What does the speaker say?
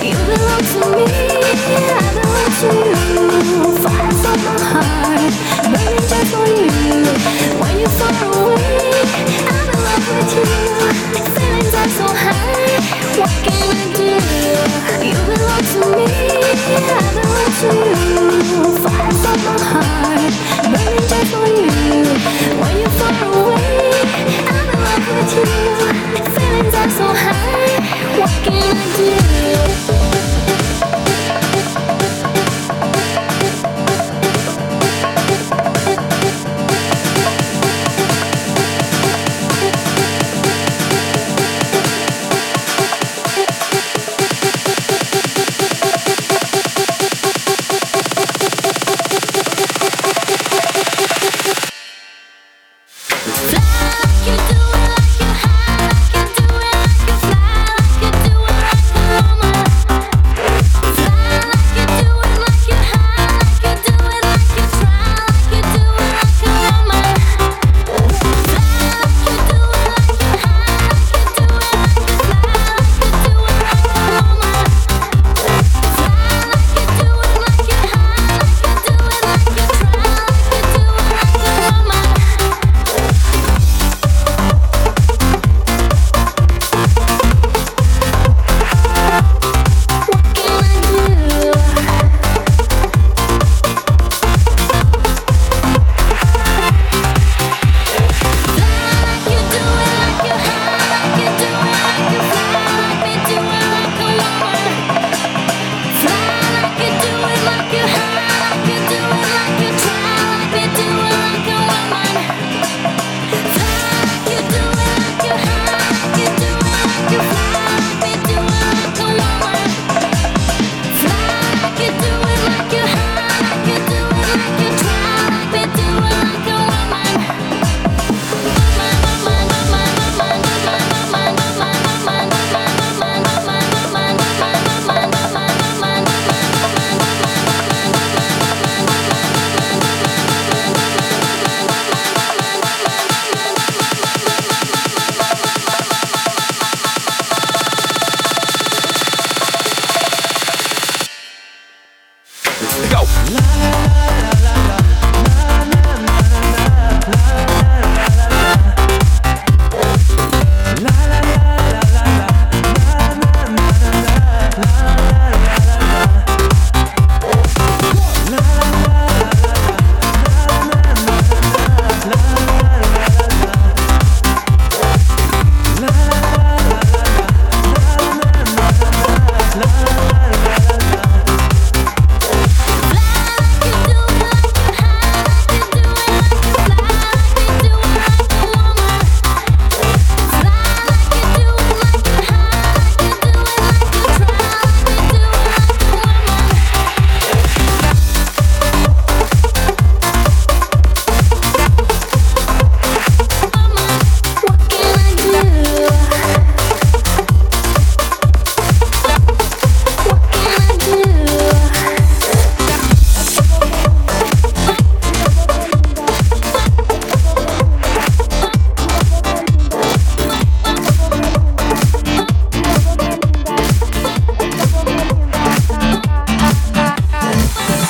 You belong to me, I belong to you. Fire from my heart, burning just for you. When you're far away, I'm in love with you. Feelings are so high, what can I do? You belong to me, I belong to you. Fire from my heart, burning just for you. When you're far away, I'm in love with you. Feelings are so high, what can I do?